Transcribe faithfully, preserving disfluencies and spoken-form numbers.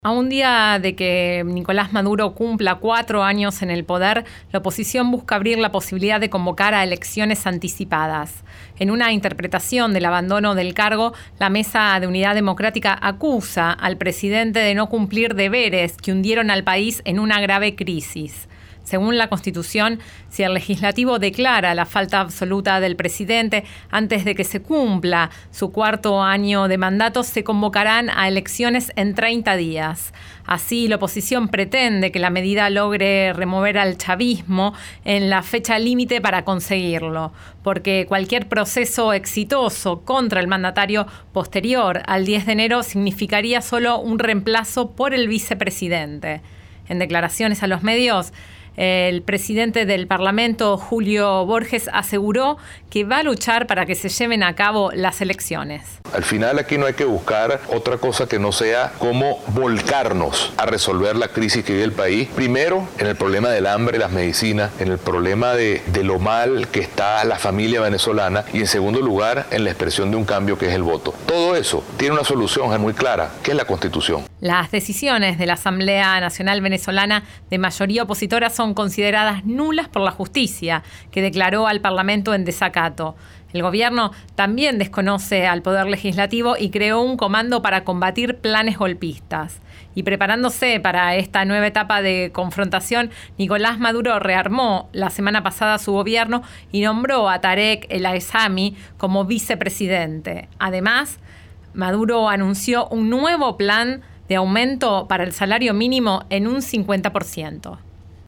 A un día de que Nicolás Maduro cumpla cuatro años en el poder, la oposición busca abrir la posibilidad de convocar a elecciones anticipadas. En una interpretación del abandono del cargo, la Mesa de Unidad Democrática acusa al presidente de no cumplir deberes que hundieron al país en una grave crisis. Según la Constitución, si el legislativo declara la falta absoluta del presidente antes de que se cumpla su cuarto año de mandato, se convocarán a elecciones en treinta días. Así, la oposición pretende que la medida logre remover al chavismo en la fecha límite para conseguirlo, porque cualquier proceso exitoso contra el mandatario posterior al diez de enero significaría solo un reemplazo por el vicepresidente. En declaraciones a los medios, el presidente del Parlamento, Julio Borges, aseguró que va a luchar para que se lleven a cabo las elecciones. Al final aquí no hay que buscar otra cosa que no sea cómo volcarnos a resolver la crisis que vive el país. Primero, en el problema del hambre, las medicinas, en el problema de, de lo mal que está la familia venezolana y en segundo lugar, en la expresión de un cambio que es el voto. Todo eso tiene una solución muy clara, que es la Constitución. Las decisiones de la Asamblea Nacional Venezolana de mayoría opositora son consideradas nulas por la justicia, que declaró al Parlamento en desacato. El gobierno también desconoce al Poder Legislativo y creó un comando para combatir planes golpistas. Y preparándose para esta nueva etapa de confrontación, Nicolás Maduro rearmó la semana pasada su gobierno y nombró a Tarek El Aissami como vicepresidente. Además, Maduro anunció un nuevo plan de aumento para el salario mínimo en un cincuenta por ciento.